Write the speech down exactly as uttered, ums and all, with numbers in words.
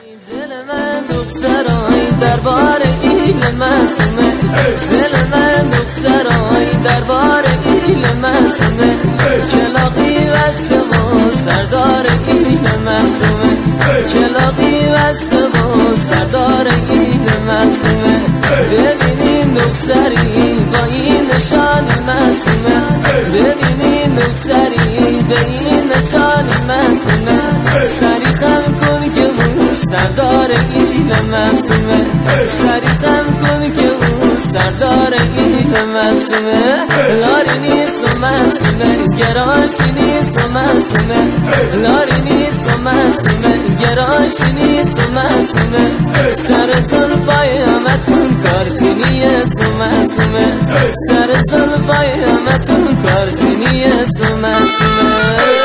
دل من دخترای دربار ایل مسمه، دل من دخترای دربار ایل مسمه، کلاقی وست و سردار ایل مسمه، کلاقی وست و سردار ایل مسمه. ببینین دختری با این نشان مسمه، ببینین دختری به این نشان مسمه، سری خم کن که سردار این مسمه، سری خم کن که اون سردار این مسمه. لاری نیست و مسمه، گرانش نیست و مسمه، لاری نیست و مسمه، گرانش نیست و مسمه. سر زلفای همتون کارزینی است و مسمه، سر زلفای همتون کارزینی است و مسمه.